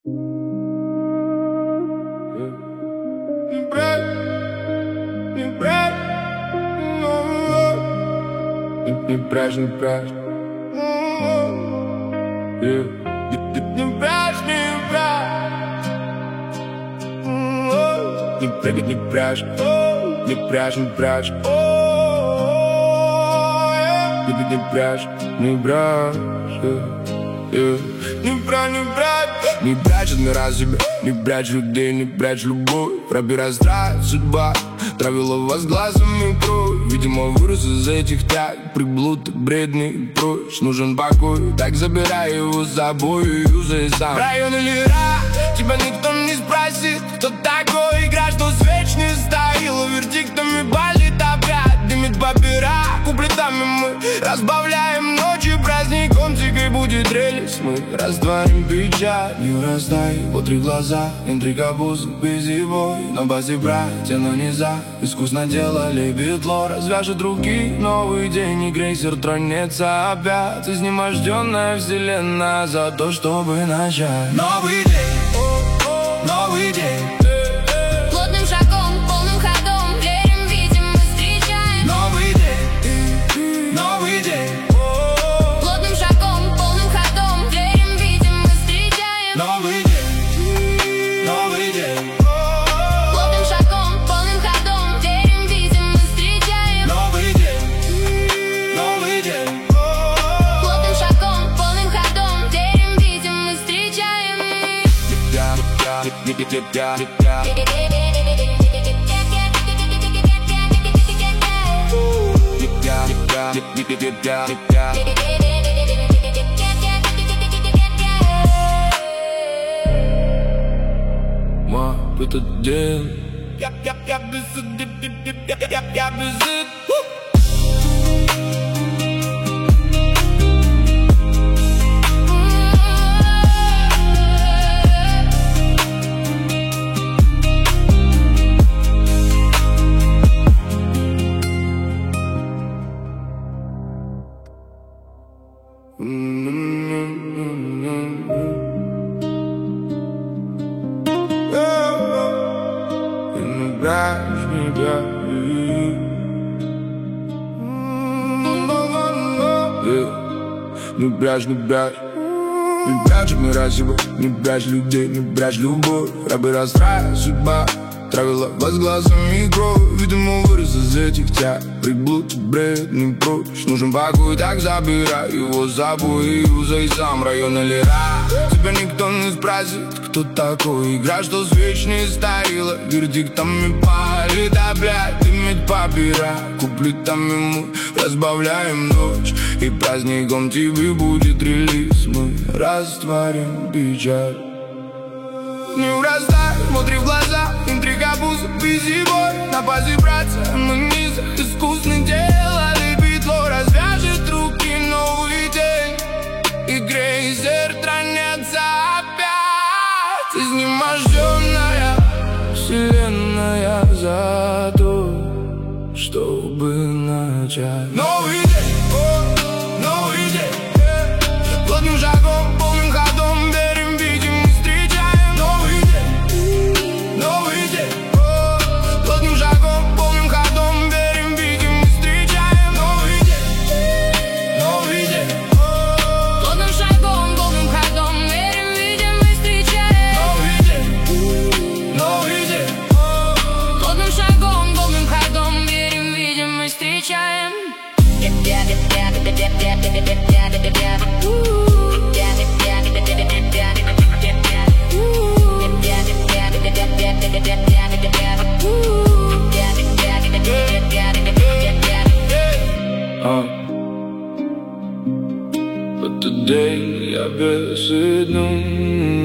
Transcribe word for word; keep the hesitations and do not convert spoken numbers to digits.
Не брать, не брать, не, не брать, не брать. Yeah. Не брать, не брать. Не брать, не брать, не брать, не брать. Не брать, не брать. Yeah. Не брать, не брать. Не брать от мира себя, не брать людей, не брать любовь. Пробирать страсть, судьба травила вас глазами кровь. Видимо, вырос из этих тяг, приблуд, бредный прочь. Нужен покой, так забирай его с собой и юзай сам. Район или рай, тебя никто не спросит, кто такой. Игра, что свеч не стоила, вердиктами болит опять. Дымит папира, куплетами мы разбавляем ночи праздником. Тихой будет релиз, мы растворим печаль. Не раздай, по три глаза, интрига бузы, бизибой. На базе братья, но не за. Искусно делали битло, развяжет руки. Новый день и крейсер тронется опять. Изнеможденная вселенная за то, чтобы начать. Новый день, новый день. Плотным шагом, полным ходом, верим, видим, мы встречаем. Новый день, новый день. Плотным шагом, полным ходом, верим, видим, мы встречаем. Новый день, новый день. Плотным шагом, полным ходом, верим, видим, мы встречаем. Новый день, новый день. Плотным шагом, полным ходом, верим, видим, мы встречаем. Moi, этот день. Я, я, я без я, я, я без Не брать, не брать. Не брать от мира себя, не брать людей, не брать любовь. Рабы расстраивает судьба, травила вас глазами кровь. Видимо, вырос из этих тяг, приблуд, бредный прочь. Нужен покой, так забирай его с собой и юзай сам. Район или рай, тебя никто не спросит, кто такой. Игра, что свеч не стоила, вердиктами палит опять. Дымит папира, куплетами мы разбавляем ночь. И праздником тебе будет релиз, мы растворим печаль. Не урастай, смотри в глаза, интрига бузы, бизибой. На базе братья, мы низах, искусно делали битло. Развяжет руки, новый день, и крейсер тронется опять. Изнеможденная вселенная за то, чтобы начать. Новый день, о, новый день. Плотным шагом, полным ходом, верим, видим, мы встречаем. Новый день, новый день. Плотным шагом, полным ходом, верим, видим, мы встречаем. Новый день, новый день. Плотным шагом, полным ходом, верим, видим, мы встречаем. Новый день, новый день. Плотным шагом, полным ходом, верим, видим, мы встречаем. В этот день я беседну.